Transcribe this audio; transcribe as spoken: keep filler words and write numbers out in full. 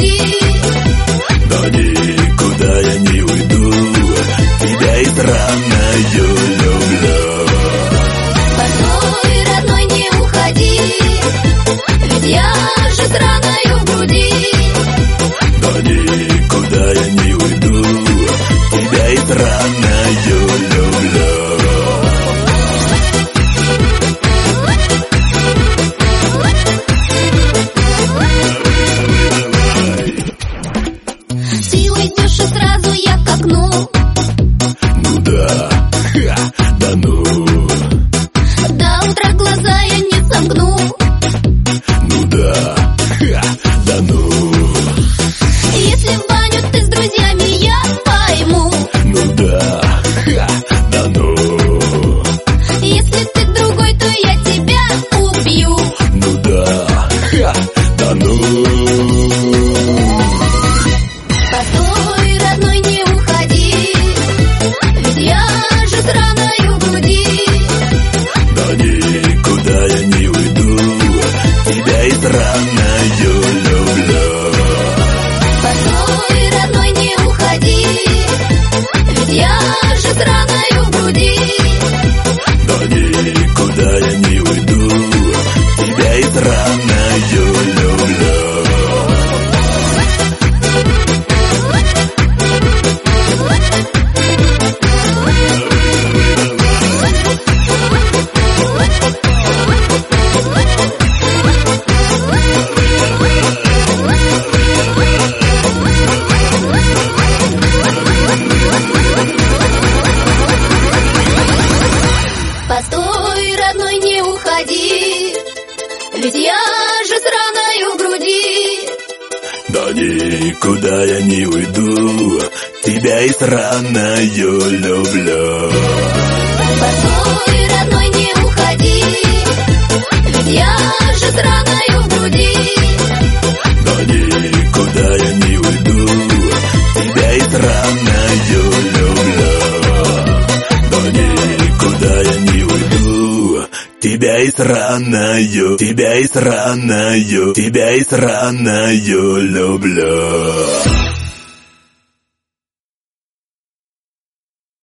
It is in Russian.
груди. Да никуда я не уйду, тебя и странною люблю. Постой, родной, не уходи, ведь я же странною в груди. Да никуда я не уйду, тебя и странною люблю. Ты уйдешь и сразу я к окну. Ну да, ха, да ну. До утра глаза я не сомкну. Ну да, ха, да ну. Если в баню ты с друзьями, я пойму. Ну да, ха, да ну. Если ты другой, то я тебя убью. Ну да, ха, да ну. Постой, родной, не уходи, ведь я же странною в груди. Да никуда я не уйду, тебя и странною люблю. Постой, родной, не уходи, ведь я же странною в груди. Да никуда я не уйду, тебя и странною люблю. Постой, родной, не уходи, ведь я же странною в груди. Да никуда я не уйду, тебя и странною люблю. Постой, родной, не уходи, ведь я же странною в груди. Да никуда я не уйду, тебя и странною люблю. Да никуда я не уйду, тебя и странною, тебя и странною, тебя и странною люблю.